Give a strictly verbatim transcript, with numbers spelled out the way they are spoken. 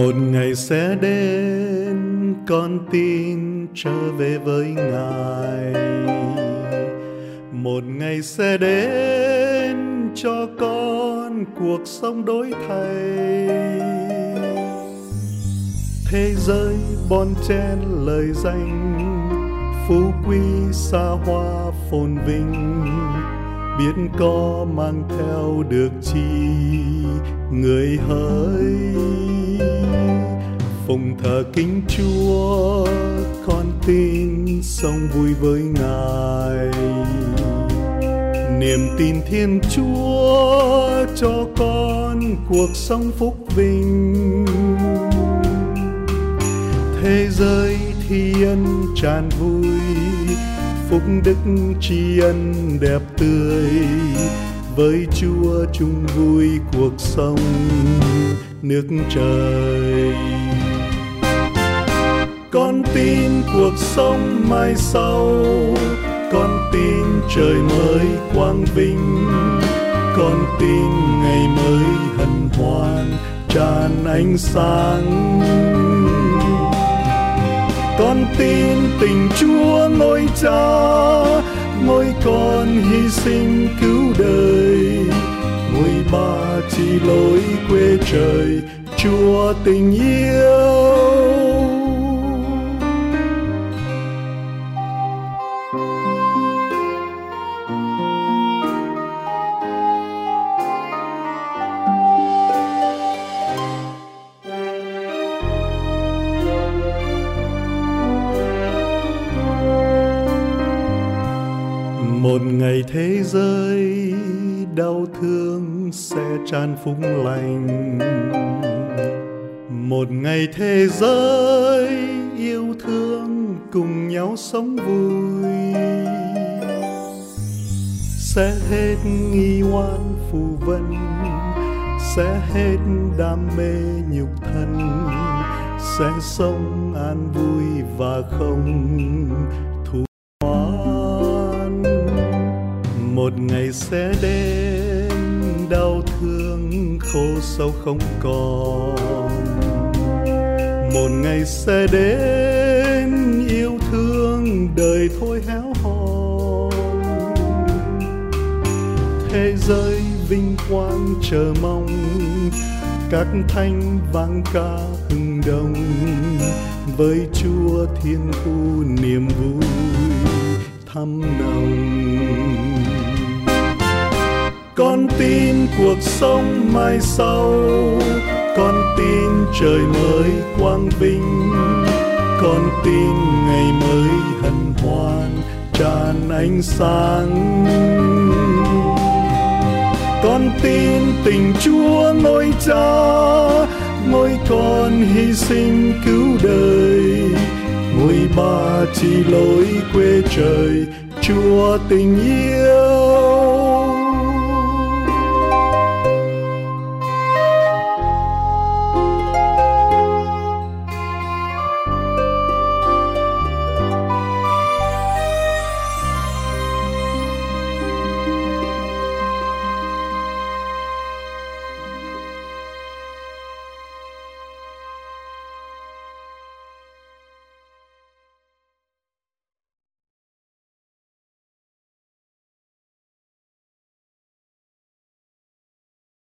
Một ngày sẽ đến, con tin trở về với Ngài. Một ngày sẽ đến cho con cuộc sống đổi thay. Thế giới bon chen lời danh, phú quý xa hoa phồn vinh, biết có mang theo được chi người hỡi. Phụng thờ kính Chúa, con tin sống vui với Ngài. Niềm tin Thiên Chúa cho con cuộc sống phúc vinh. Thế giới thi ân tràn vui, phúc đức tri ân đẹp tươi. Với Chúa chung vui cuộc sống nước trời. Con tin cuộc sống mai sau, con tin trời mới quang vinh, con tin ngày mới hân hoan tràn ánh sáng. Con tin tình Chúa ngôi Cha, ngôi con hy sinh cứu đời, ngôi Ba chỉ lối quê trời, Chúa tình yêu. Một ngày thế giới đau thương sẽ tràn phúc lành. Một ngày thế giới yêu thương cùng nhau sống vui. Sẽ hết nghi oan phù vân, sẽ hết đam mê nhục thân, sẽ sống an vui và không thù oán. Một ngày sẽ đến, đau thương khổ sâu không còn. Một ngày sẽ đến, yêu thương đời thôi héo hon. Thế giới vinh quang chờ mong, các thanh vang ca hừng đông. Với Chúa thiên thu niềm vui thắm nồng. Con tin cuộc sống mai sau, con tin trời mới quang vinh, con tin ngày mới hân hoan tràn ánh sáng. Con tin tình Chúa ngôi Cha, ngôi con hy sinh cứu đời, ngôi Ba chỉ lối quê trời, Chúa tình yêu.